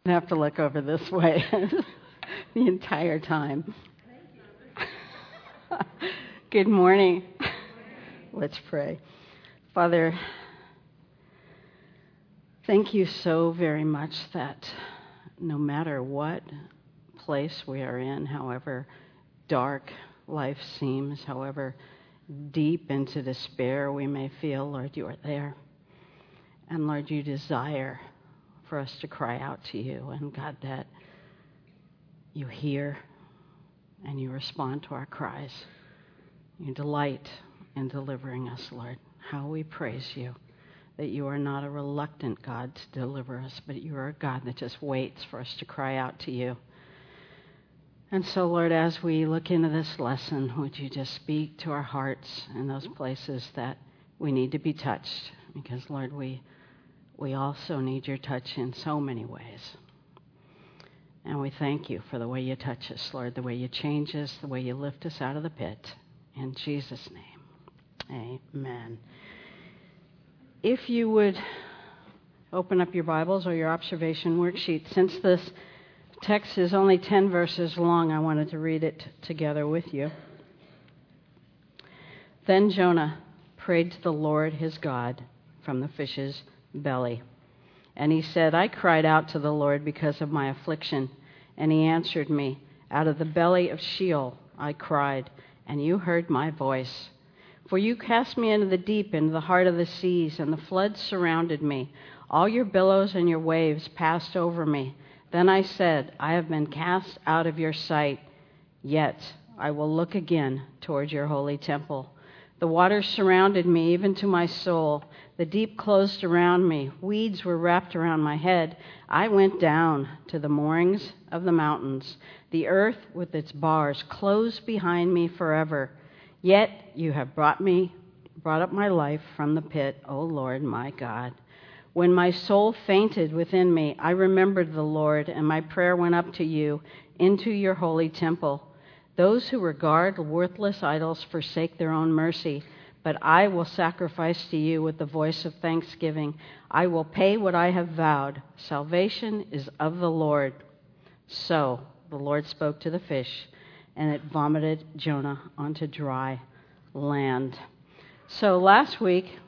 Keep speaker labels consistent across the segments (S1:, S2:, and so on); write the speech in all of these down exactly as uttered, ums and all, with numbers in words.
S1: I have to look over this way the entire time. Good morning. Let's pray. Father, thank you so very much that no matter what place we are in, however dark life seems, however deep into despair we may feel, Lord, you are there. And Lord, you desire for us to cry out to you. And God, that you hear and you respond to our cries. You delight in delivering us, Lord. How we praise you that you are not a reluctant God to deliver us, but you are a God that just waits for us to cry out to you. And so, Lord, as we look into this lesson, would you just speak to our hearts in those places that we need to be touched? Because, Lord, we we also need your touch in so many ways. And we thank you for the way you touch us, Lord, the way you change us, the way you lift us out of the pit. In Jesus' name, amen. If you would open up your Bibles or your observation worksheet, since this text is only ten verses long, I wanted to read it together with you. Then Jonah prayed to the Lord his God from the fish's belly. And he said, I cried out to the Lord because of my affliction, and he answered me. Out of the belly of Sheol I cried, and you heard my voice. For you cast me into the deep, into the heart of the seas, and the floods surrounded me. All your billows and your waves passed over me. Then I said, I have been cast out of your sight, yet I will look again toward your holy temple. The waters surrounded me, even to my soul. The deep closed around me. Weeds were wrapped around my head. I went down to the moorings of the mountains. The earth with its bars closed behind me forever. Yet you have brought me, brought up my life from the pit, O Lord, my God. When my soul fainted within me, I remembered the Lord, and my prayer went up to you into your holy temple. Those who regard worthless idols forsake their own mercy, but I will sacrifice to you with the voice of thanksgiving. I will pay what I have vowed. Salvation is of the Lord. So the Lord spoke to the fish, and it vomited Jonah onto dry land. So last week,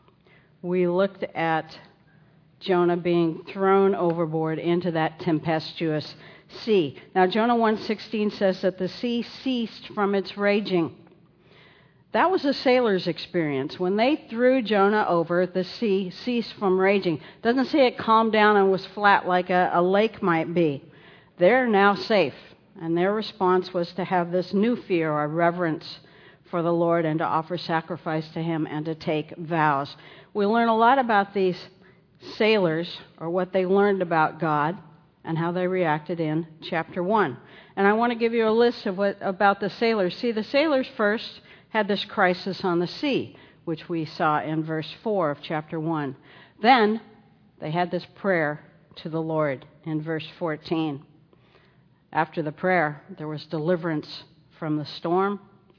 S1: we looked at Jonah being thrown overboard into that tempestuous sea. Now, Jonah one sixteen says that the sea ceased from its raging. That was a sailor's experience. When they threw Jonah over, the sea ceased from raging. Doesn't say it calmed down and was flat like a, a lake might be. They're now safe. And their response was to have this new fear or reverence for the Lord and to offer sacrifice to him and to take vows. We learn a lot about these sailors, or what they learned about God and how they reacted in chapter one. And I want to give you a list of what about the sailors. See, the sailors first had this crisis on the sea, which we saw in verse four of chapter one. Then they had this prayer to the Lord in verse fourteen. After the prayer, there was deliverance from the storm,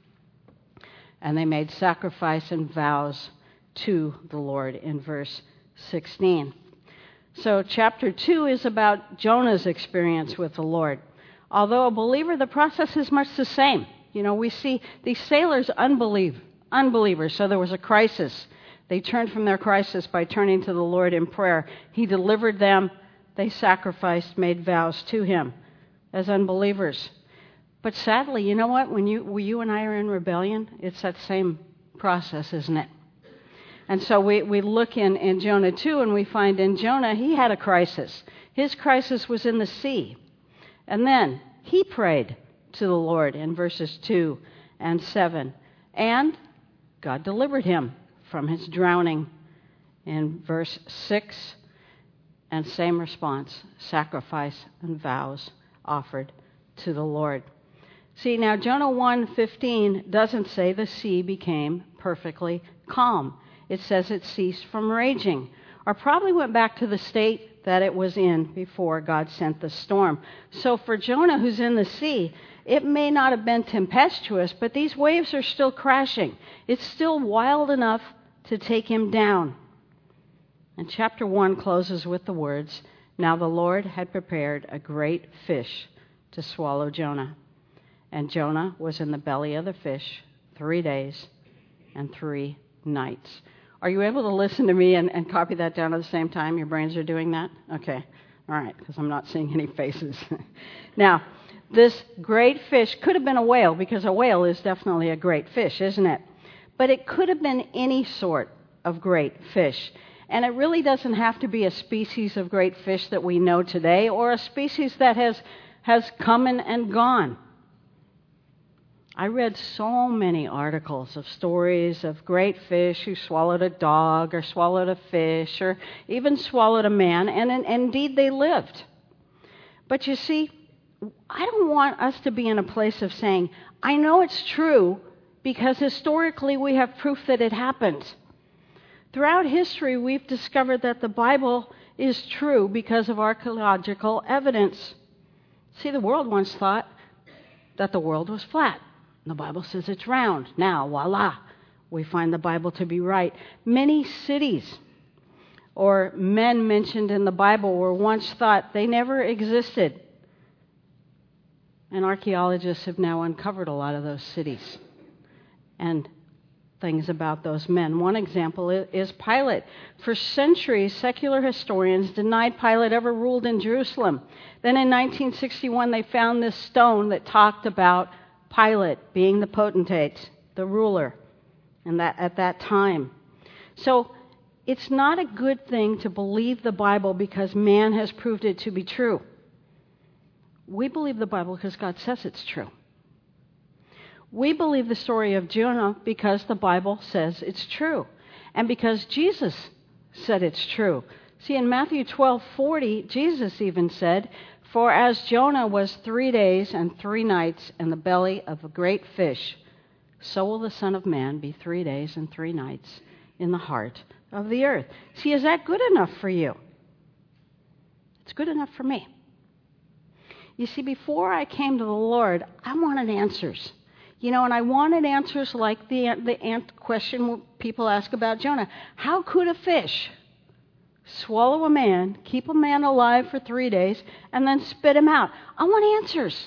S1: and they made sacrifice and vows to the Lord in verse sixteen. So chapter two is about Jonah's experience with the Lord. Although a believer, the process is much the same. You know, we see these sailors unbelieve, unbelievers. So there was a crisis. They turned from their crisis by turning to the Lord in prayer. He delivered them. They sacrificed, made vows to him as unbelievers. But sadly, you know what? When you, when you and I are in rebellion, it's that same process, isn't it? And so we, we look in, in Jonah two, and we find in Jonah, he had a crisis. His crisis was in the sea. And then he prayed to the Lord in verses two and seven. And God delivered him from his drowning in verse six. And same response, sacrifice and vows offered to the Lord. See, now Jonah one fifteen doesn't say the sea became perfectly calm. It says it ceased from raging, or probably went back to the state that it was in before God sent the storm. So for Jonah, who's in the sea, it may not have been tempestuous, but these waves are still crashing. It's still wild enough to take him down. And chapter one closes with the words, Now the Lord had prepared a great fish to swallow Jonah. And Jonah was in the belly of the fish three days and three nights. Are you able to listen to me and, and copy that down at the same time? Your brains are doing that? Okay. All right, because I'm not seeing any faces. Now, this great fish could have been a whale, because a whale is definitely a great fish, isn't it? But it could have been any sort of great fish. And it really doesn't have to be a species of great fish that we know today, or a species that has, has come and, and gone. I read so many articles of stories of great fish who swallowed a dog or swallowed a fish or even swallowed a man, and, and indeed they lived. But you see, I don't want us to be in a place of saying, I know it's true because historically we have proof that it happened. Throughout history, we've discovered that the Bible is true because of archaeological evidence. See, the world once thought that the world was flat. The Bible says it's round. Now, voila, we find the Bible to be right. Many cities or men mentioned in the Bible were once thought they never existed. And archaeologists have now uncovered a lot of those cities and things about those men. One example is Pilate. For centuries, secular historians denied Pilate ever ruled in Jerusalem. Then in nineteen sixty-one, they found this stone that talked about Pilate being the potentate, the ruler, and that at that time. So it's not a good thing to believe the Bible because man has proved it to be true. We believe the Bible because God says it's true. We believe the story of Jonah because the Bible says it's true, and because Jesus said it's true. See, in Matthew twelve forty, Jesus even said, "For as Jonah was three days and three nights in the belly of a great fish, so will the Son of Man be three days and three nights in the heart of the earth." See, is that good enough for you? It's good enough for me. You see, before I came to the Lord, I wanted answers. You know, and I wanted answers like the, the question people ask about Jonah. How could a fish swallow a man, keep a man alive for three days, and then spit him out? I want answers.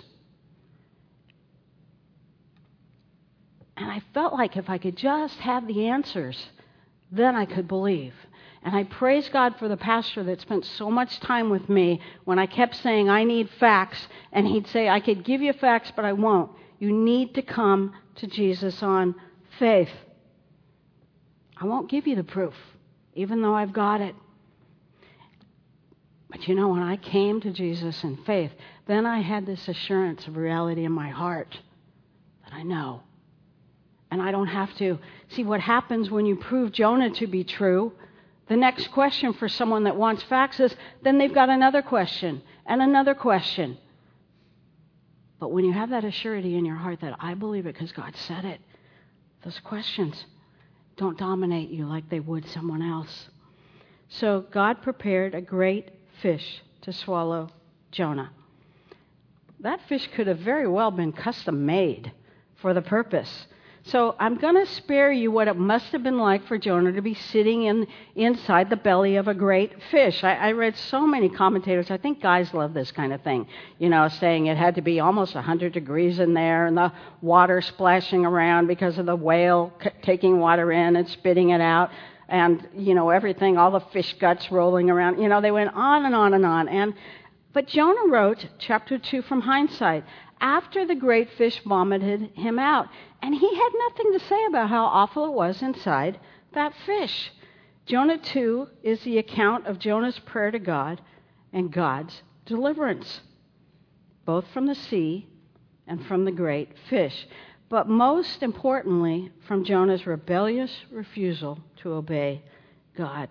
S1: And I felt like if I could just have the answers, then I could believe. And I praise God for the pastor that spent so much time with me when I kept saying, I need facts, and he'd say, I could give you facts, but I won't. You need to come to Jesus on faith. I won't give you the proof, even though I've got it. But you know, when I came to Jesus in faith, then I had this assurance of reality in my heart that I know. And I don't have to. See, what happens when you prove Jonah to be true, the next question for someone that wants facts is, then they've got another question and another question. But when you have that assurity in your heart that I believe it because God said it, those questions don't dominate you like they would someone else. So God prepared a great fish to swallow Jonah. That fish could have very well been custom made for the purpose. So I'm going to spare you what it must have been like for Jonah to be sitting in inside the belly of a great fish. I, I read so many commentators. I think guys love this kind of thing, you know, saying it had to be almost one hundred degrees in there and the water splashing around because of the whale c- taking water in and spitting it out. And, you know, everything, all the fish guts rolling around. You know, they went on and on and on. And But Jonah wrote, chapter two from hindsight, after the great fish vomited him out. And he had nothing to say about how awful it was inside that fish. Jonah two is the account of Jonah's prayer to God and God's deliverance, both from the sea and from the great fish. But most importantly, from Jonah's rebellious refusal to obey God.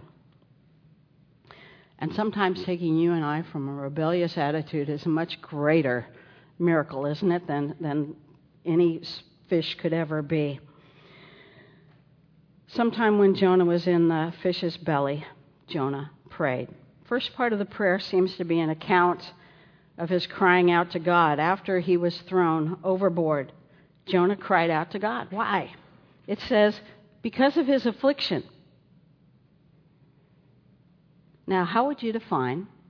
S1: And sometimes taking you and I from a rebellious attitude is a much greater miracle, isn't it, than, than any fish could ever be. Sometime when Jonah was in the fish's belly, Jonah prayed. First part of the prayer seems to be an account of his crying out to God. After he was thrown overboard, Jonah cried out to God. Why? It says, because of his affliction. Now, how would you define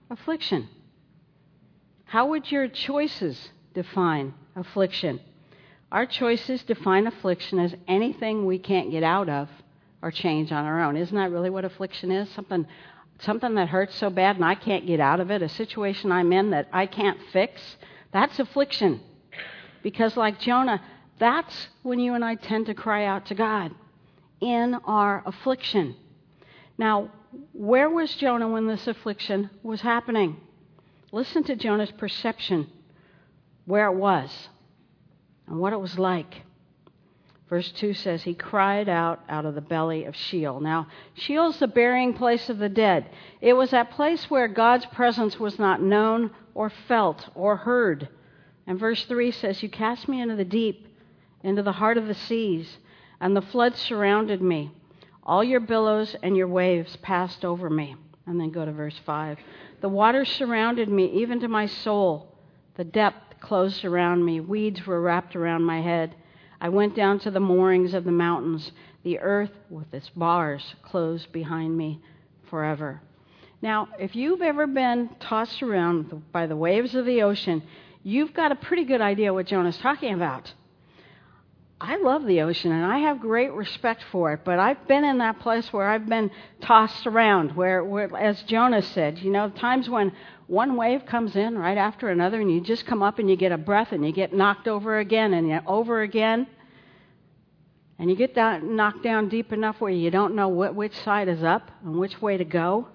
S1: affliction? How would your choices define affliction? Our choices define affliction as anything we can't get out of or change on our own. Isn't that really what affliction is? Something, something that hurts so bad and I can't get out of it, a situation I'm in that I can't fix. That's affliction. Because like Jonah, that's when you and I tend to cry out to God in our affliction. Now, where was Jonah when this affliction was happening? Listen to Jonah's perception, where it was and what it was like. Verse two says, he cried out out of the belly of Sheol. Now, Sheol is the burying place of the dead. It was that place where God's presence was not known or felt or heard. And verse three says, you cast me into the deep, into the heart of the seas, and the flood surrounded me. All your billows and your waves passed over me. And then go to verse five. The waters surrounded me, even to my soul. The depth closed around me. Weeds were wrapped around my head. I went down to the moorings of the mountains. The earth with its bars closed behind me forever. Now, if you've ever been tossed around by the waves of the ocean, you've got a pretty good idea what Jonah's talking about. I love the ocean, and I have great respect for it, but I've been in that place where I've been tossed around, where, where, as Jonah said, you know, times when one wave comes in right after another, and you just come up and you get a breath, and you get knocked over again, and you're over again, and you get down, knocked down deep enough where you don't know what, which side is up and which way to go.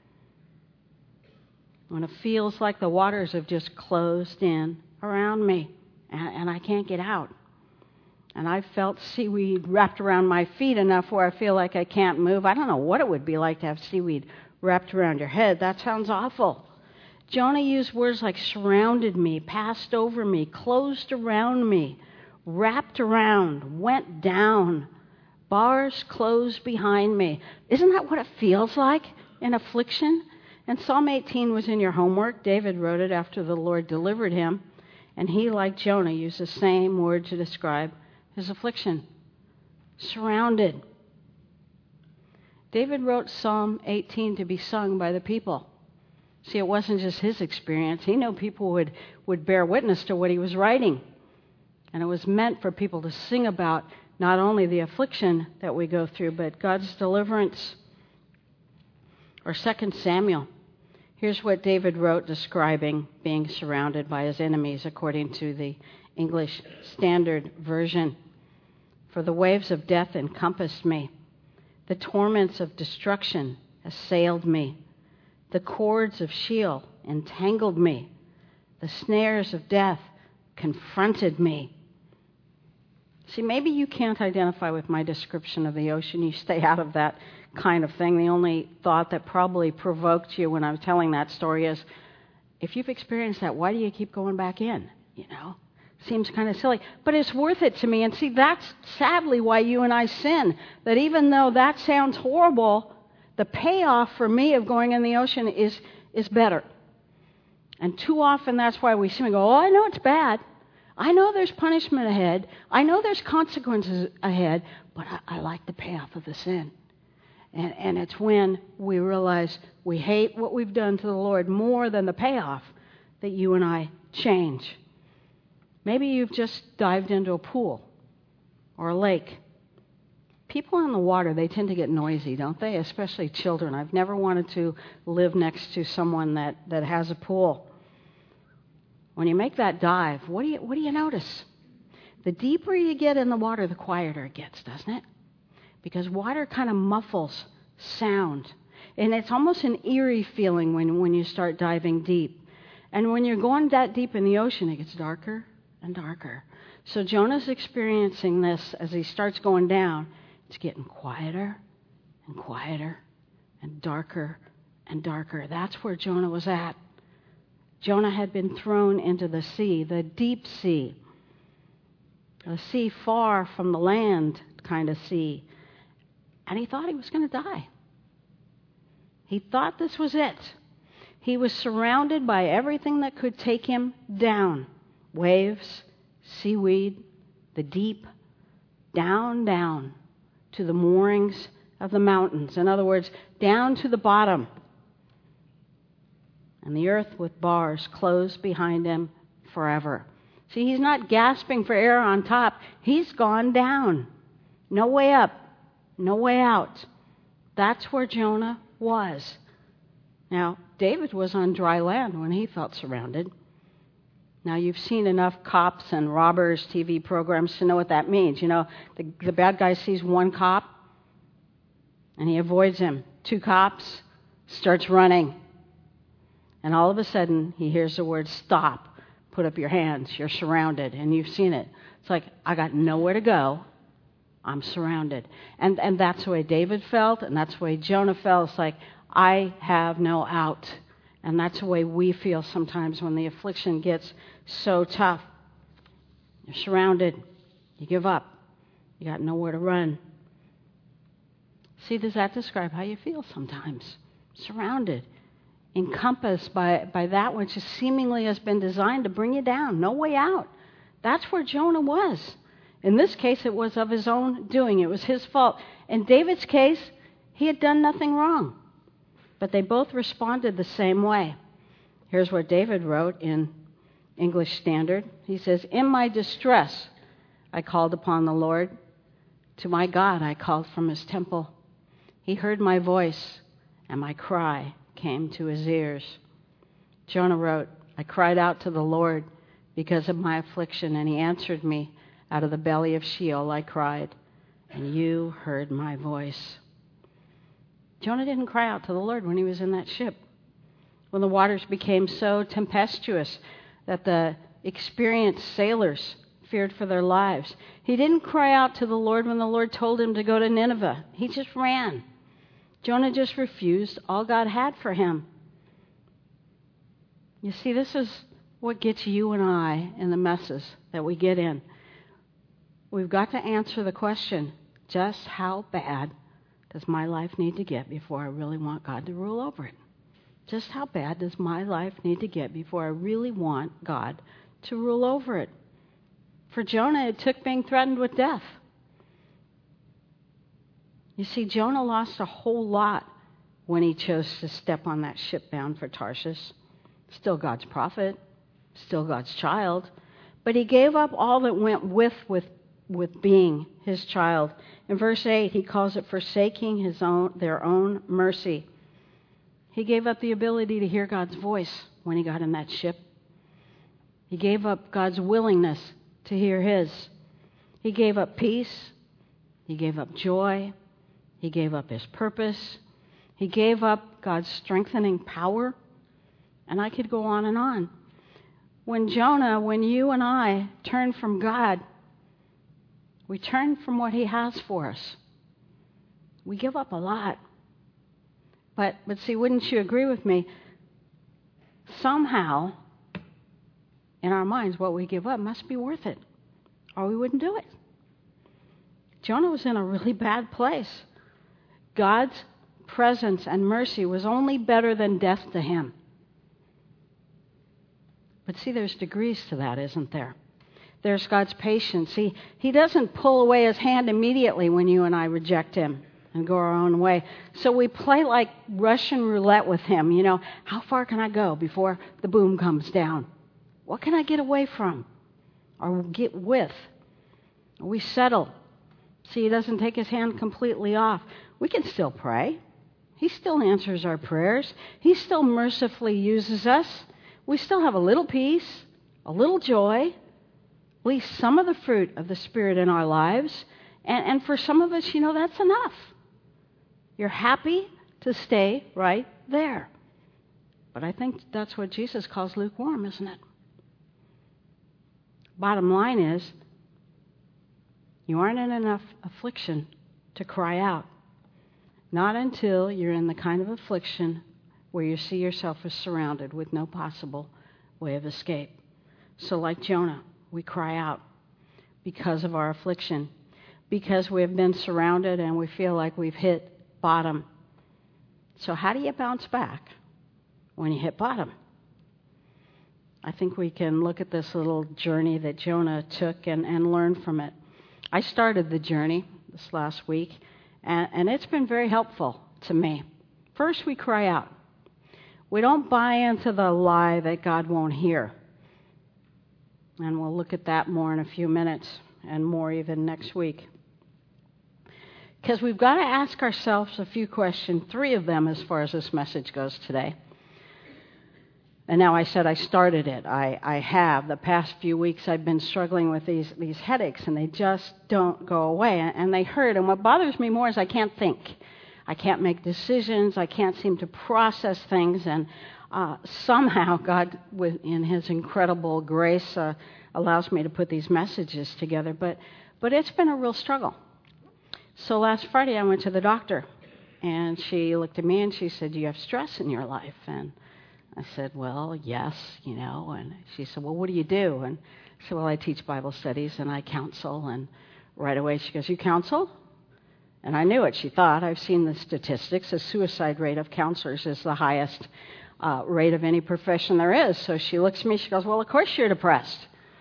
S1: When it feels like the waters have just closed in around me, and, and I can't get out. And I've felt seaweed wrapped around my feet enough where I feel like I can't move. I don't know what it would be like to have seaweed wrapped around your head. That sounds awful. Jonah used words like surrounded me, passed over me, closed around me, wrapped around, went down, bars closed behind me. Isn't that what it feels like in affliction? And Psalm eighteen was in your homework. David wrote it after the Lord delivered him. And he, like Jonah, used the same word to describe his affliction. Surrounded. David wrote Psalm eighteen to be sung by the people. See, it wasn't just his experience. He knew people would, would bear witness to what he was writing. And it was meant for people to sing about not only the affliction that we go through, but God's deliverance. Or Second Samuel. Here's what David wrote describing being surrounded by his enemies according to the English Standard Version. For the waves of death encompassed me. The torments of destruction assailed me. The cords of Sheol entangled me. The snares of death confronted me. See, maybe you can't identify with my description of the ocean. You stay out of that kind of thing. The only thought that probably provoked you when I'm telling that story is, if you've experienced that, why do you keep going back in? You know? Seems kind of silly, but it's worth it to me. And see, that's sadly why you and I sin. That even though that sounds horrible, the payoff for me of going in the ocean is, is better. And too often that's why we sin. We go, oh, I know it's bad. I know there's punishment ahead. I know there's consequences ahead, but I, I like the payoff of the sin. And, and it's when we realize we hate what we've done to the Lord more than the payoff that you and I change. Maybe you've just dived into a pool or a lake. People in the water, they tend to get noisy, don't they? Especially children. I've never wanted to live next to someone that, that has a pool. When you make that dive, what do you what do you notice? The deeper you get in the water, the quieter it gets, doesn't it? Because water kind of muffles sound. And it's almost an eerie feeling when, when you start diving deep. And when you're going that deep in the ocean, it gets darker and darker. So Jonah's experiencing this as he starts going down. It's getting quieter and quieter and darker and darker. That's where Jonah was at. Jonah had been thrown into the sea, the deep sea, a sea far from the land kind of sea. And he thought he was going to die. He thought this was it. He was surrounded by everything that could take him down. Waves, seaweed, the deep, down, down to the moorings of the mountains. In other words, down to the bottom. and the earth with bars closed behind him forever. See, he's not gasping for air on top. He's gone down. No way up, no way out. That's where Jonah was. Now, David was on dry land when he felt surrounded. Now, you've seen enough cops and robbers T V programs to know what that means. You know, the, the bad guy sees one cop, and he avoids him. Two cops, starts running. And all of a sudden, he hears the word stop. Put up your hands. You're surrounded. And you've seen it. It's like, I got nowhere to go. I'm surrounded. And and that's the way David felt, and that's the way Jonah felt. It's like, I have no out. And that's the way we feel sometimes when the affliction gets so tough. You're surrounded. You give up. You got nowhere to run. See, does that describe how you feel sometimes? Surrounded. Encompassed by, by that which seemingly has been designed to bring you down. No way out. That's where Jonah was. In this case, it was of his own doing. It was his fault. In David's case, he had done nothing wrong. But they both responded the same way. Here's what David wrote in English Standard. He says, "In my distress, I called upon the Lord. To my God, I called from his temple. He heard my voice, and my cry came to his ears." Jonah wrote, "I cried out to the Lord because of my affliction, and he answered me. Out of the belly of Sheol I cried, and you heard my voice." Jonah didn't cry out to the Lord when he was in that ship. When the waters became so tempestuous that the experienced sailors feared for their lives. He didn't cry out to the Lord when the Lord told him to go to Nineveh. He just ran. Jonah just refused all God had for him. You see, this is what gets you and I in the messes that we get in. We've got to answer the question, just how bad does my life need to get before I really want God to rule over it? Just how bad does my life need to get before I really want God to rule over it? For Jonah, it took being threatened with death. You see, Jonah lost a whole lot when he chose to step on that ship bound for Tarshish. Still God's prophet, still God's child, but he gave up all that went with with with being his child. In verse eight, he calls it forsaking his own their own mercy. He gave up the ability to hear God's voice when he got in that ship. He gave up God's willingness to hear his. He gave up peace. He gave up joy. He gave up his purpose. He gave up God's strengthening power. And I could go on and on. When Jonah, when you and I turn from God, we turn from what he has for us. We give up a lot. But, but see, wouldn't you agree with me? Somehow, in our minds, what we give up must be worth it, or we wouldn't do it. Jonah was in a really bad place. God's presence and mercy was only better than death to him. But see, there's degrees to that, isn't there? There's God's patience. He, he doesn't pull away his hand immediately when you and I reject him and go our own way. So we play like Russian roulette with him. You know, how far can I go before the boom comes down? What can I get away from or get with? We settle. See, he doesn't take his hand completely off. We can still pray. He still answers our prayers. He still mercifully uses us. We still have a little peace, a little joy, at least some of the fruit of the Spirit in our lives. And, and for some of us, you know, that's enough. You're happy to stay right there. But I think that's what Jesus calls lukewarm, isn't it? Bottom line is, you aren't in enough affliction to cry out. Not until you're in the kind of affliction where you see yourself as surrounded with no possible way of escape. So like Jonah, we cry out because of our affliction, because we have been surrounded and we feel like we've hit bottom. So how do you bounce back when you hit bottom? I think we can look at this little journey that Jonah took and, and learn from it. I started the journey this last week, and, and it's been very helpful to me. First, we cry out. We don't buy into the lie that God won't hear. And we'll look at that more in a few minutes, and more even next week. Because we've got to ask ourselves a few questions, three of them as far as this message goes today. And now I said I started it. I, I have. The past few weeks I've been struggling with these, these headaches, and they just don't go away, and they hurt. And what bothers me more is I can't think. I can't make decisions. I can't seem to process things. And uh, somehow God, in His incredible grace, uh, allows me to put these messages together. But, but it's been a real struggle. So last Friday I went to the doctor, and she looked at me and she said, "Do you have stress in your life?" And I said, "Well, yes, you know." And she said, "Well, what do you do?" And I said, "Well, I teach Bible studies and I counsel." And right away she goes, "You counsel?" And I knew it. She thought. I've seen the statistics. The suicide rate of counselors is the highest uh, rate of any profession there is. So she looks at me, she goes, "Well, of course you're depressed."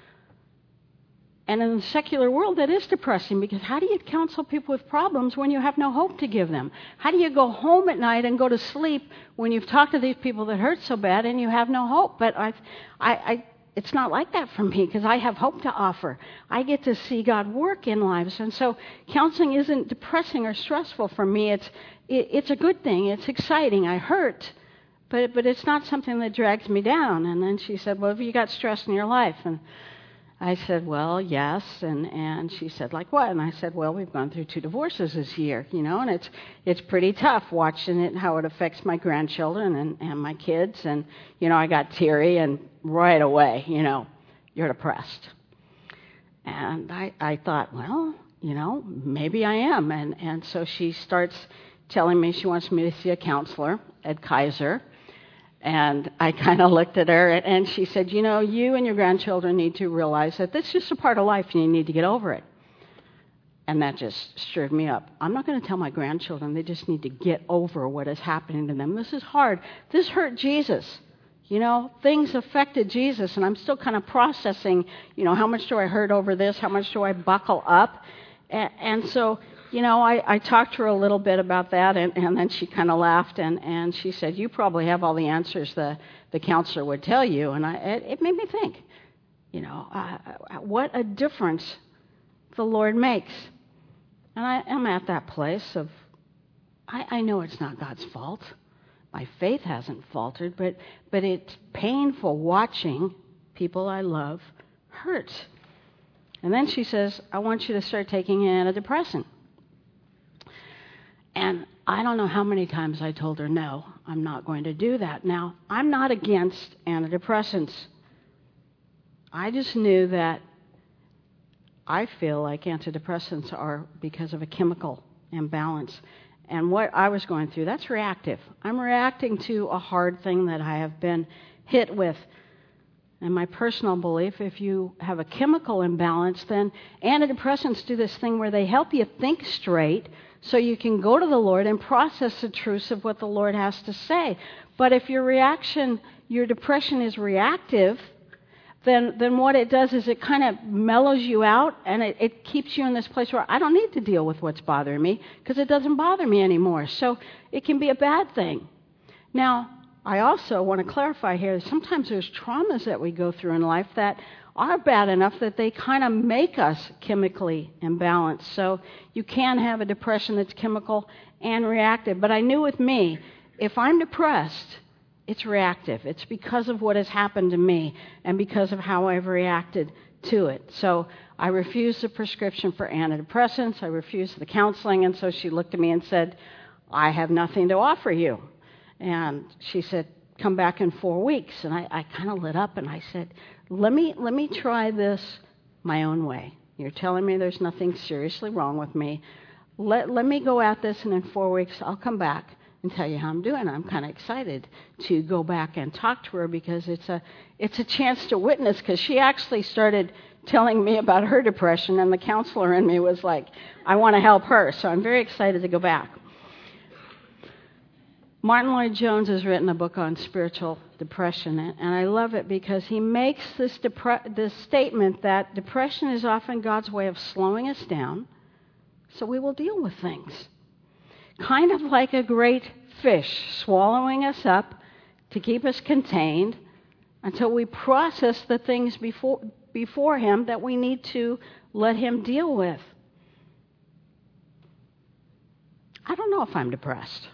S1: And in the secular world, that is depressing, because how do you counsel people with problems when you have no hope to give them? How do you go home at night and go to sleep when you've talked to these people that hurt so bad and you have no hope? But I, I, I it's not like that for me, because I have hope to offer. I get to see God work in lives. And so counseling isn't depressing or stressful for me. It's it, it's a good thing. It's exciting. I hurt, but but it's not something that drags me down. And then she said, "Well, have you got stress in your life?" And I said, "Well, yes." And, and she said, "Like what?" And I said, "Well, we've gone through two divorces this year, you know, and it's it's pretty tough watching it, how it affects my grandchildren and, and my kids. And, you know, I got teary, and right away, you know, you're depressed." And I, I thought, well, you know, maybe I am. And, and so she starts telling me she wants me to see a counselor at Kaiser. And I kind of looked at her, and she said, "You know, you and your grandchildren need to realize that this is just a part of life, and you need to get over it." And that just stirred me up. I'm not going to tell my grandchildren they just need to get over what is happening to them. This is hard. This hurt Jesus. You know, things affected Jesus, and I'm still kind of processing, you know, how much do I hurt over this? How much do I buckle up? And, and so... You know, I, I talked to her a little bit about that, and, and then she kind of laughed, and, and she said, "You probably have all the answers the, the counselor would tell you." And I, it, it made me think, you know, uh, what a difference the Lord makes. And I am at that place of, I, I know it's not God's fault. My faith hasn't faltered, but, but it's painful watching people I love hurt. And then she says, "I want you to start taking an antidepressant." And I don't know how many times I told her, "No, I'm not going to do that." Now, I'm not against antidepressants. I just knew that I feel like antidepressants are because of a chemical imbalance. And what I was going through, that's reactive. I'm reacting to a hard thing that I have been hit with. And my personal belief, if you have a chemical imbalance, then antidepressants do this thing where they help you think straight, so you can go to the Lord and process the truths of what the Lord has to say. But if your reaction, your depression is reactive, then then what it does is it kind of mellows you out, and it, it keeps you in this place where I don't need to deal with what's bothering me, because it doesn't bother me anymore. So it can be a bad thing. Now, I also want to clarify here, sometimes there's traumas that we go through in life that are bad enough that they kind of make us chemically imbalanced. So you can have a depression that's chemical and reactive. But I knew with me, if I'm depressed, it's reactive. It's because of what has happened to me and because of how I've reacted to it. So I refused the prescription for antidepressants. I refused the counseling. And so she looked at me and said, "I have nothing to offer you." And she said, "Come back in four weeks. And I, I kind of lit up, and I said, let me let me try this my own way. You're telling me there's nothing seriously wrong with me. Let, let me go at this, and in four weeks I'll come back and tell you how I'm doing." I'm kind of excited to go back and talk to her, because it's a it's a chance to witness, because she actually started telling me about her depression, and the counselor in me was like, I want to help her. So I'm very excited to go back. Martin Lloyd-Jones has written a book on spiritual depression, and I love it because he makes this, depre- this statement that depression is often God's way of slowing us down so we will deal with things. Kind of like a great fish swallowing us up to keep us contained until we process the things before, before Him that we need to let Him deal with. I don't know if I'm depressed.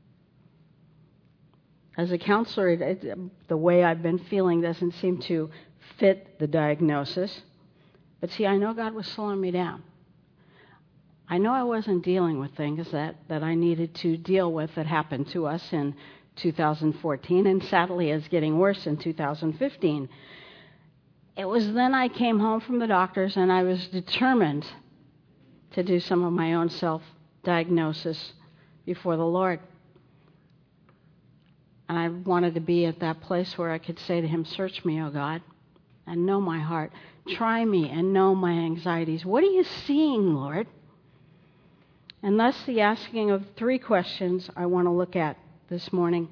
S1: As a counselor, it, it, the way I've been feeling doesn't seem to fit the diagnosis. But see, I know God was slowing me down. I know I wasn't dealing with things that, that I needed to deal with that happened to us in two thousand fourteen, and sadly is getting worse in two thousand fifteen. It was then I came home from the doctors and I was determined to do some of my own self-diagnosis before the Lord. And I wanted to be at that place where I could say to Him, search me, O God, and know my heart. Try me and know my anxieties. What are you seeing, Lord? And thus the asking of three questions I want to look at this morning.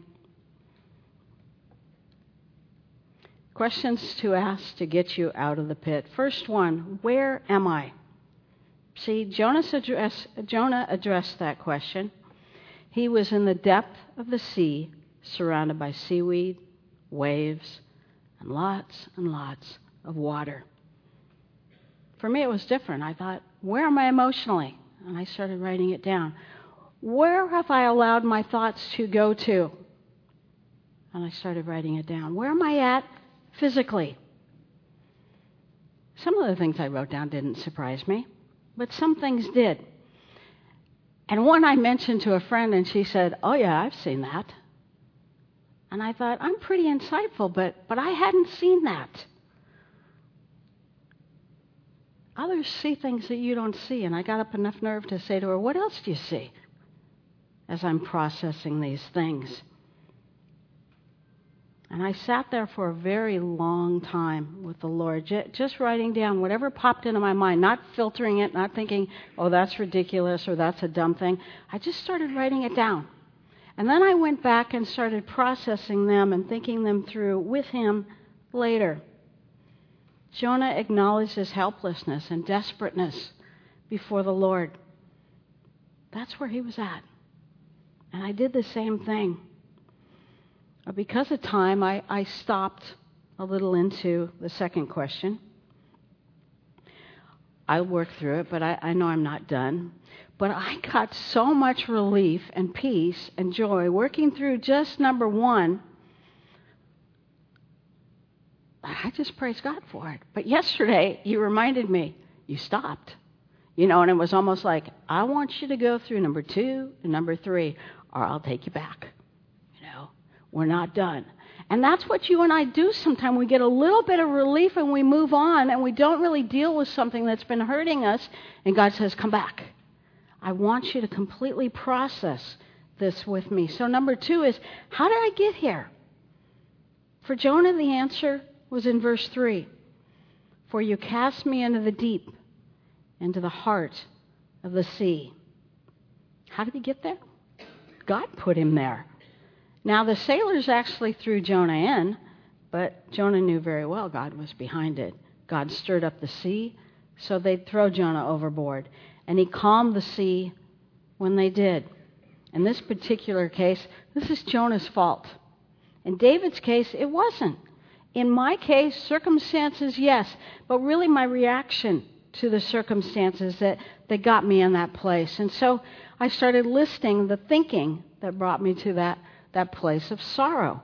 S1: Questions to ask to get you out of the pit. First one, where am I? See, Jonas address, Jonah addressed that question. He was in the depth of the sea, surrounded by seaweed, waves, and lots and lots of water. For me, it was different. I thought, where am I emotionally? And I started writing it down. Where have I allowed my thoughts to go to? And I started writing it down. Where am I at physically? Some of the things I wrote down didn't surprise me, but some things did. And one I mentioned to a friend, and she said, oh yeah, I've seen that. And I thought, I'm pretty insightful, but, but I hadn't seen that. Others see things that you don't see, and I got up enough nerve to say to her, what else do you see? As I'm processing these things. And I sat there for a very long time with the Lord, just writing down whatever popped into my mind, not filtering it, not thinking, oh, that's ridiculous or that's a dumb thing. I just started writing it down. And then I went back and started processing them and thinking them through with Him later. Jonah acknowledged his helplessness and desperateness before the Lord. That's where he was at. And I did the same thing. Because of time, I, I stopped a little into the second question. I'll work through it, but I, I know I'm not done. But I got so much relief and peace and joy working through just number one. I just praise God for it. But yesterday, you reminded me, you stopped. You know, and it was almost like, I want you to go through number two and number three, or I'll take you back. You know, we're not done. And that's what you and I do sometimes. We get a little bit of relief and we move on, and we don't really deal with something that's been hurting us, and God says, come back. I want you to completely process this with me. So number two is, how did I get here? For Jonah, the answer was in verse three. For you cast me into the deep, into the heart of the sea. How did he get there? God put him there. Now, the sailors actually threw Jonah in, but Jonah knew very well God was behind it. God stirred up the sea, so they'd throw Jonah overboard. And He calmed the sea when they did. In this particular case, this is Jonah's fault. In David's case, it wasn't. In my case, circumstances, yes, but really my reaction to the circumstances that, that got me in that place. And so I started listing the thinking that brought me to that, that place of sorrow.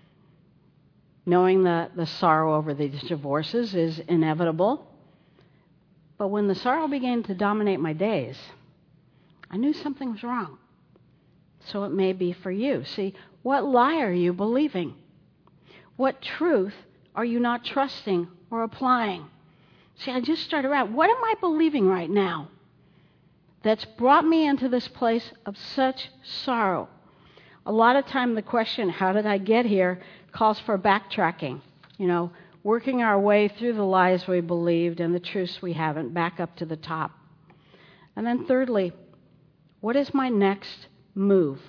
S1: Knowing that the sorrow over these divorces is inevitable. But when the sorrow began to dominate my days, I knew something was wrong. So it may be for you. See, what lie are you believing? What truth are you not trusting or applying? See, I just started around. What am I believing right now that's brought me into this place of such sorrow? A lot of time the question, how did I get here, calls for backtracking. You know, working our way through the lies we believed and the truths we haven't, back up to the top. And then thirdly, what is my next move?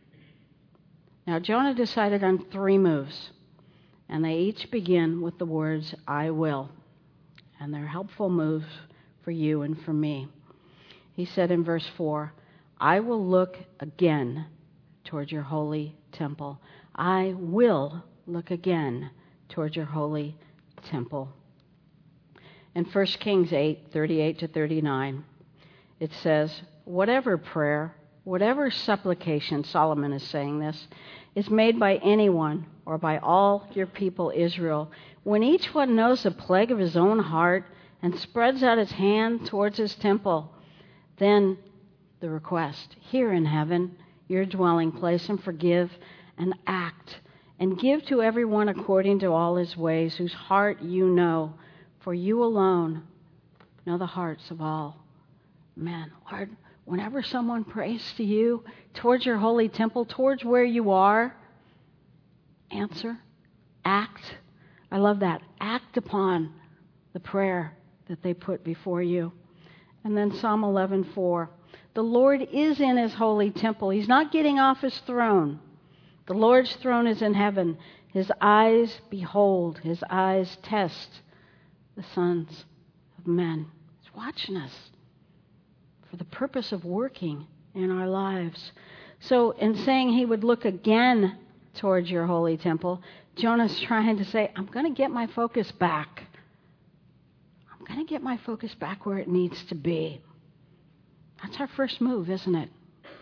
S1: Now, Jonah decided on three moves, and they each begin with the words, I will. And they're helpful moves for you and for me. He said in verse four, I will look again toward your holy temple. I will look again toward your holy temple. In First Kings eight, thirty-eight to thirty-nine, it says, whatever prayer, whatever supplication, Solomon is saying this, is made by anyone or by all your people Israel, when each one knows the plague of his own heart and spreads out his hand towards his temple, then the request, hear in heaven your dwelling place, and forgive and act, and give to everyone according to all his ways, whose heart you know, for you alone know the hearts of all men. Lord, whenever someone prays to you, towards your holy temple, towards where you are, answer, act. I love that. Act upon the prayer that they put before you. And then Psalm eleven four. The Lord is in his holy temple. He's not getting off his throne. The Lord's throne is in heaven. His eyes behold, his eyes test the sons of men. He's watching us for the purpose of working in our lives. So in saying he would look again towards your holy temple, Jonah's trying to say, I'm going to get my focus back. I'm going to get my focus back where it needs to be. That's our first move, isn't it?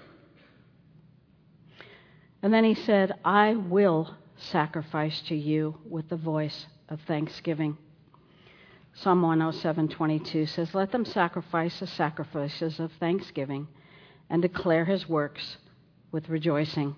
S1: And then he said, I will sacrifice to you with the voice of thanksgiving. Psalm one oh seven twenty-two says, let them sacrifice the sacrifices of thanksgiving and declare his works with rejoicing.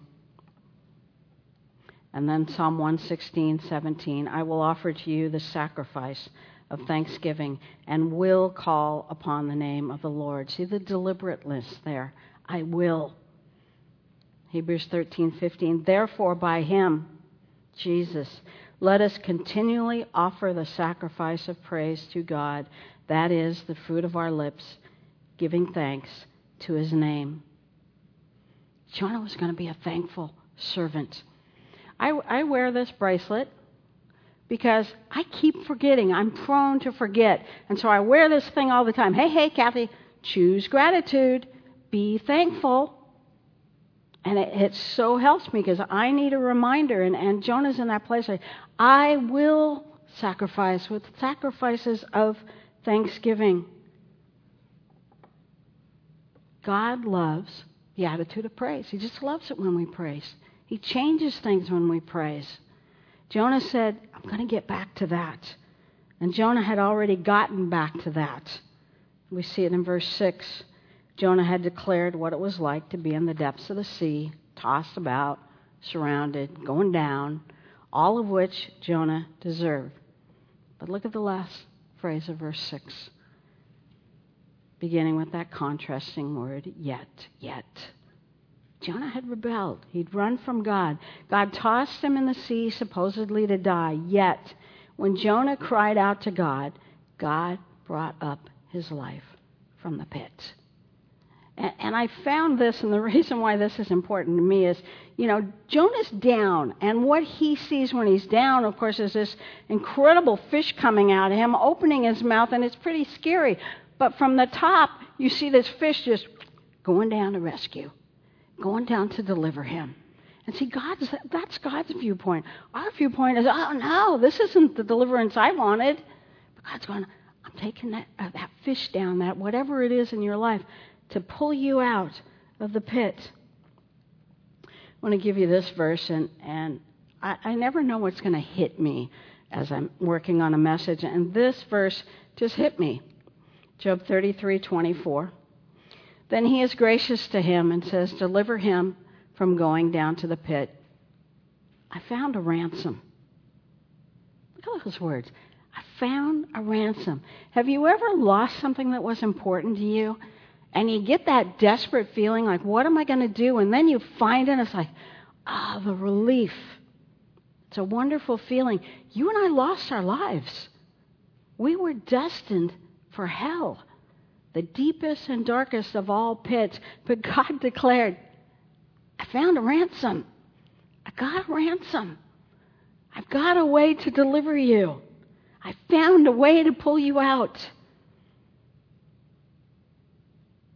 S1: And then Psalm one sixteen seventeen, I will offer to you the sacrifice of thanksgiving and will call upon the name of the Lord. See the deliberateness there. I will. Hebrews thirteen fifteen, therefore by him, Jesus, let us continually offer the sacrifice of praise to God, that is the fruit of our lips, giving thanks to his name. Jonah was going to be a thankful servant. I, I wear this bracelet because I keep forgetting. I'm prone to forget. And so I wear this thing all the time. Hey, hey, Kathy, choose gratitude. Be thankful. And it, it so helps me because I need a reminder. And, and Jonah's in that place. Like, I will sacrifice with sacrifices of thanksgiving. God loves the attitude of praise. He just loves it when we praise. He changes things when we praise. Jonah said, I'm going to get back to that. And Jonah had already gotten back to that. We see it in verse six. Jonah had declared what it was like to be in the depths of the sea, tossed about, surrounded, going down, all of which Jonah deserved. But look at the last phrase of verse six, beginning with that contrasting word, yet, yet. Jonah had rebelled. He'd run from God. God tossed him in the sea, supposedly to die. Yet, when Jonah cried out to God, God brought up his life from the pit. And, and I found this, and the reason why this is important to me is, you know, Jonah's down. And what he sees when he's down, of course, is this incredible fish coming out of him, opening his mouth, and it's pretty scary. But from the top, you see this fish just going down to rescue. Going down to deliver him. And see, God's that's God's viewpoint. Our viewpoint is, oh no, this isn't the deliverance I wanted. But God's going, I'm taking that, uh, that fish down, that whatever it is in your life, to pull you out of the pit. I want to give you this verse, and, and I, I never know what's going to hit me as I'm working on a message. And this verse just hit me. Job thirty-three twenty-four. Then he is gracious to him and says, deliver him from going down to the pit. I found a ransom. Look at those words. I found a ransom. Have you ever lost something that was important to you? And you get that desperate feeling like, what am I going to do? And then you find it, and it's like, ah, oh, the relief. It's a wonderful feeling. You and I lost our lives. We were destined for hell. The deepest and darkest of all pits. But God declared, I found a ransom. I got a ransom. I've got a way to deliver you. I found a way to pull you out.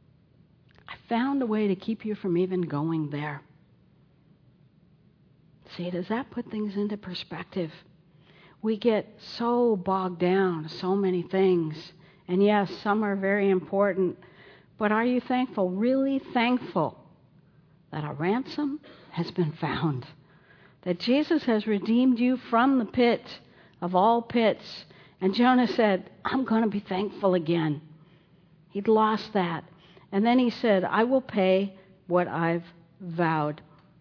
S1: I found a way to keep you from even going there. See, does that put things into perspective? We get so bogged down, so many things. And yes, some are very important. But are you thankful, really thankful, that a ransom has been found? That Jesus has redeemed you from the pit of all pits. And Jonah said, I'm going to be thankful again. He'd lost that. And then he said, I will pay what I've vowed.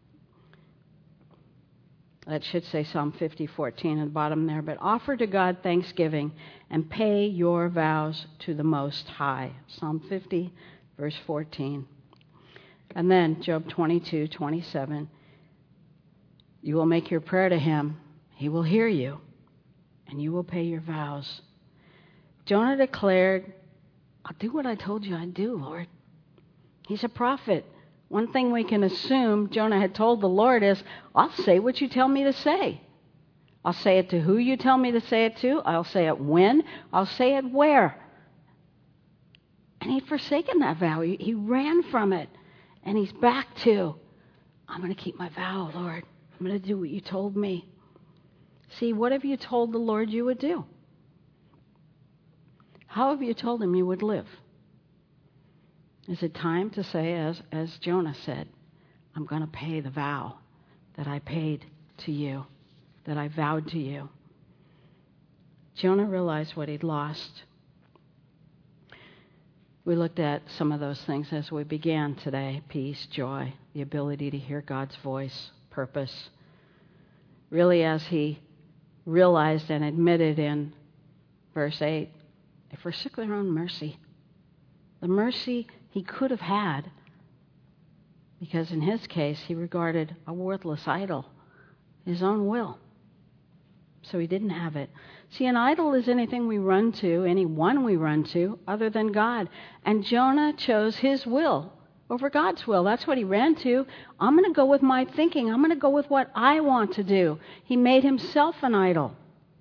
S1: That should say Psalm fifty fourteen at the bottom there. But offer to God thanksgiving and pay your vows to the Most High. Psalm fifty, verse fourteen. And then Job twenty-two, twenty-seven. You will make your prayer to him. He will hear you. And you will pay your vows. Jonah declared, I'll do what I told you I'd do, Lord. He's a prophet. One thing we can assume Jonah had told the Lord is, I'll say what you tell me to say. I'll say it to who you tell me to say it to. I'll say it when. I'll say it where. And he'd forsaken that vow. He, he ran from it. And he's back to, I'm going to keep my vow, Lord. I'm going to do what you told me. See, what have you told the Lord you would do? How have you told him you would live? Is it time to say, as, as Jonah said, I'm going to pay the vow that I paid to you, that I vowed to you? Jonah realized what he'd lost. We looked at some of those things as we began today. Peace, joy, the ability to hear God's voice, purpose. Really, as he realized and admitted in verse eight, they forsook their own mercy. The mercy he could have had, because in his case, he regarded a worthless idol, his own will. So he didn't have it. See, an idol is anything we run to, anyone we run to, other than God. And Jonah chose his will over God's will. That's what he ran to. I'm going to go with my thinking. I'm going to go with what I want to do. He made himself an idol,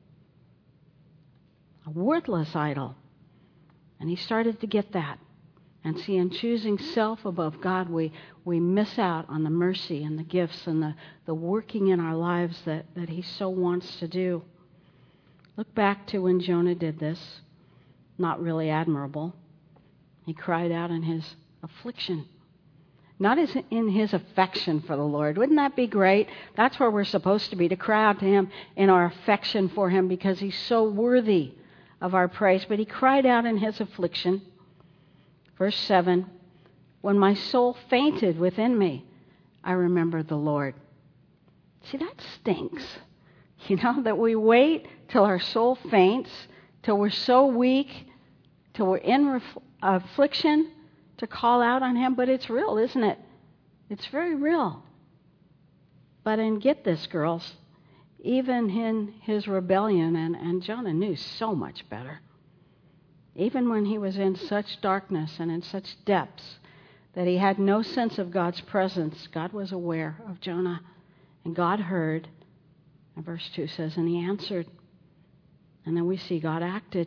S1: a worthless idol. And he started to get that. And see, in choosing self above God, we, we miss out on the mercy and the gifts and the, the working in our lives that, that he so wants to do. Look back to when Jonah did this. Not really admirable. He cried out in his affliction. Not as in his affection for the Lord. Wouldn't that be great? That's where we're supposed to be, to cry out to him in our affection for him because he's so worthy of our praise. But he cried out in his affliction. Verse seven, when my soul fainted within me, I remembered the Lord. See, that stinks. You know, that we wait till our soul faints, till we're so weak, till we're in ref- affliction to call out on him. But it's real, isn't it? It's very real. But and get this, girls, even in his rebellion, and, and Jonah knew so much better. Even when he was in such darkness and in such depths that he had no sense of God's presence, God was aware of Jonah. And God heard. And verse two says, and he answered. And then we see God acted.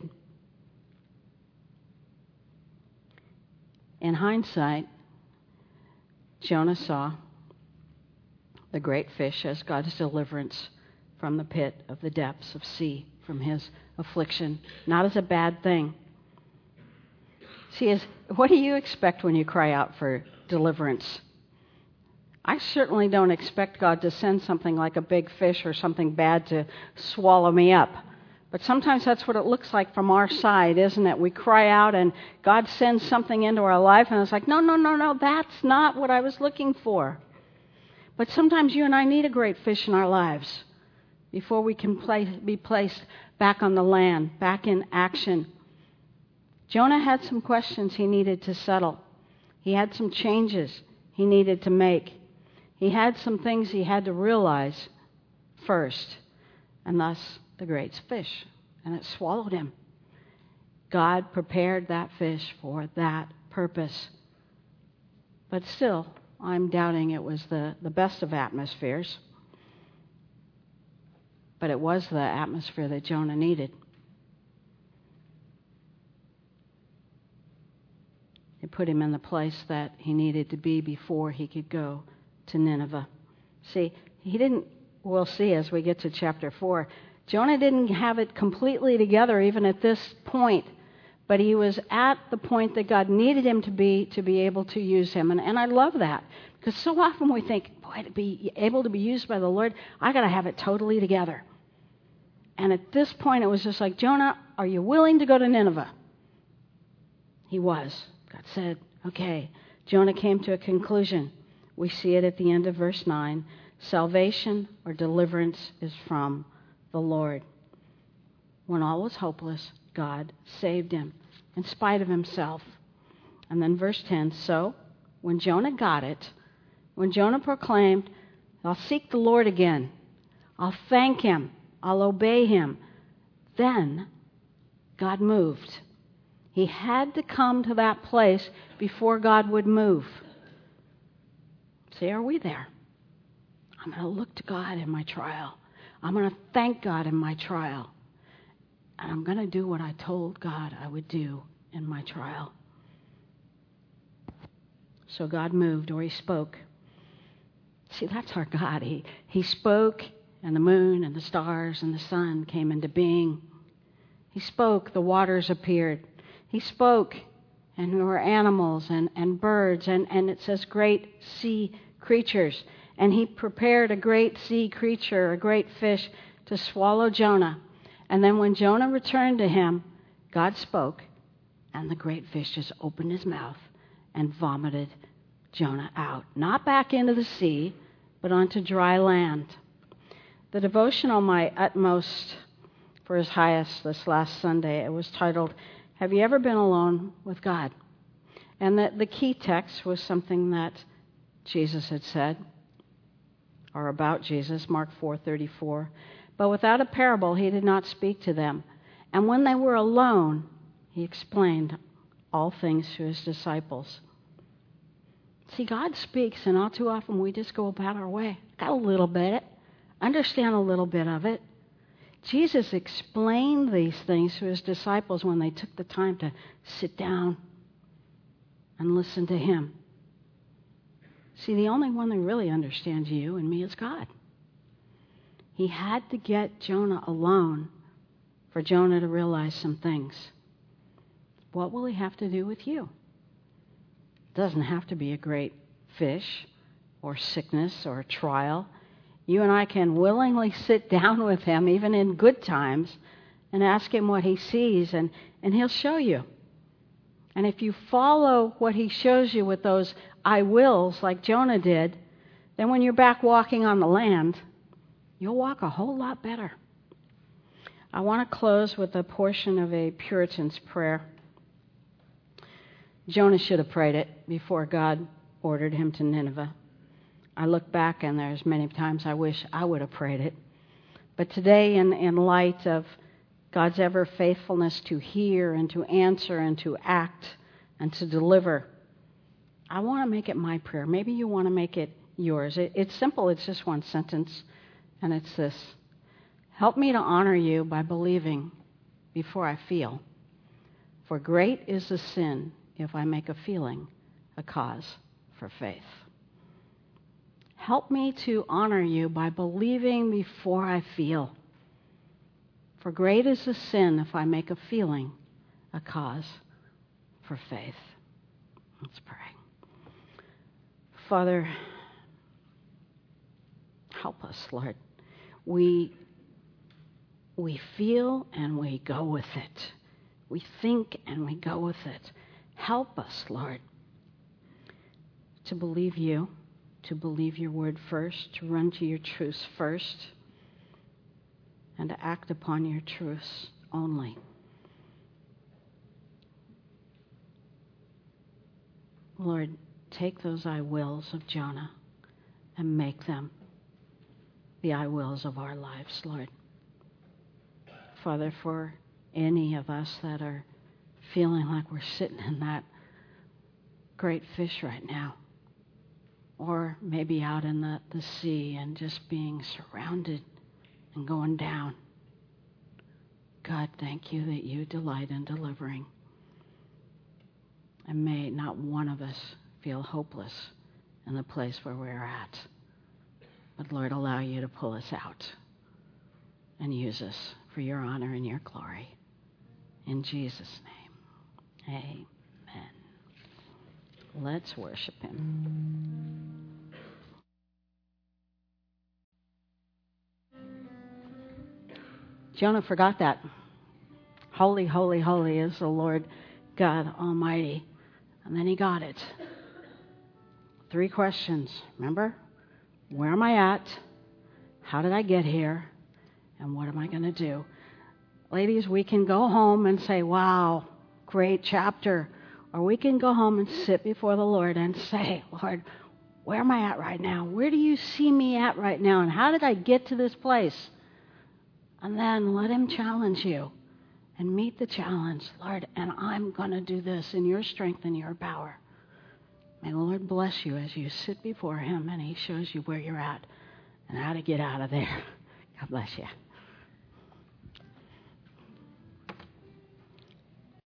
S1: In hindsight, Jonah saw the great fish as God's deliverance from the pit of the depths of sea, from his affliction, not as a bad thing. See, is, what do you expect when you cry out for deliverance? I certainly don't expect God to send something like a big fish or something bad to swallow me up. But sometimes that's what it looks like from our side, isn't it? We cry out and God sends something into our life and it's like, no, no, no, no, that's not what I was looking for. But sometimes you and I need a great fish in our lives before we can play, be placed back on the land, back in action. Jonah had some questions he needed to settle. He had some changes he needed to make. He had some things he had to realize first, and thus the great fish, and it swallowed him. God prepared that fish for that purpose. But still, I'm doubting it was the, the best of atmospheres. But it was the atmosphere that Jonah needed. It put him in the place that he needed to be before he could go to Nineveh. See, he didn't we'll see as we get to chapter four, Jonah didn't have it completely together even at this point, but he was at the point that God needed him to be to be able to use him. And, and I love that, because so often we think, boy, to be able to be used by the Lord, I got to have it totally together. And at this point, it was just like, Jonah, are you willing to go to Nineveh? He was. God said, okay. Jonah came to a conclusion. We see it at the end of verse nine. Salvation or deliverance is from the Lord. When all was hopeless, God saved him in spite of himself. And then verse ten, so when Jonah got it, when Jonah proclaimed, I'll seek the Lord again, I'll thank him, I'll obey him, then God moved. He had to come to that place before God would move. See, are we there? I'm going to look to God in my trial. I'm going to thank God in my trial. And I'm going to do what I told God I would do in my trial. So God moved, or he spoke. See, that's our God. He, he spoke, and the moon and the stars and the sun came into being. He spoke, the waters appeared. He spoke, and there were animals and, and birds, and, and it says great sea creatures. And he prepared a great sea creature, a great fish, to swallow Jonah. And then when Jonah returned to him, God spoke, and the great fish just opened his mouth and vomited Jonah out. Not back into the sea, but onto dry land. The devotional, My Utmost for His Highest, this last Sunday, it was titled, Have You Ever Been Alone with God? And the, the key text was something that Jesus had said, or about Jesus, Mark four thirty-four. But without a parable, he did not speak to them. And when they were alone, he explained all things to his disciples. See, God speaks, and all too often we just go about our way. Got a little bit, understand a little bit of it. Jesus explained these things to his disciples when they took the time to sit down and listen to him. See, the only one that really understands you and me is God. He had to get Jonah alone for Jonah to realize some things. What will he have to do with you? It doesn't have to be a great fish or sickness or trial. You and I can willingly sit down with him, even in good times, and ask him what he sees, and, and he'll show you. And if you follow what he shows you with those I wills, like Jonah did, then when you're back walking on the land, you'll walk a whole lot better. I want to close with a portion of a Puritan's prayer. Jonah should have prayed it before God ordered him to Nineveh. I look back, and there's many times I wish I would have prayed it. But today, in, in light of God's ever faithfulness to hear and to answer and to act and to deliver, I want to make it my prayer. Maybe you want to make it yours. It, it's simple. It's just one sentence, and it's this. Help me to honor you by believing before I feel. For great is the sin if I make a feeling a cause for faith. Help me to honor you by believing before I feel. For great is the sin if I make a feeling a cause for faith. Let's pray. Father, help us, Lord. We, we feel and we go with it. We think and we go with it. Help us, Lord, to believe you, to believe your word first, to run to your truths first, and to act upon your truths only. Lord, take those I wills of Jonah and make them the I wills of our lives, Lord. Father, for any of us that are feeling like we're sitting in that great fish right now, or maybe out in the, the sea and just being surrounded and going down, God, thank you that you delight in delivering. And may not one of us feel hopeless in the place where we're at. But Lord, allow you to pull us out and use us for your honor and your glory. In Jesus' name, amen. Let's worship him. Jonah forgot that. Holy, holy, holy is the Lord God Almighty. And then he got it. Three questions, remember? Where am I at? How did I get here? And what am I going to do? Ladies, we can go home and say, wow, great chapter. Or we can go home and sit before the Lord and say, Lord, where am I at right now? Where do you see me at right now? And how did I get to this place? And then let him challenge you and meet the challenge. Lord, and I'm going to do this in your strength and your power. May the Lord bless you as you sit before him and he shows you where you're at and how to get out of there. God bless you.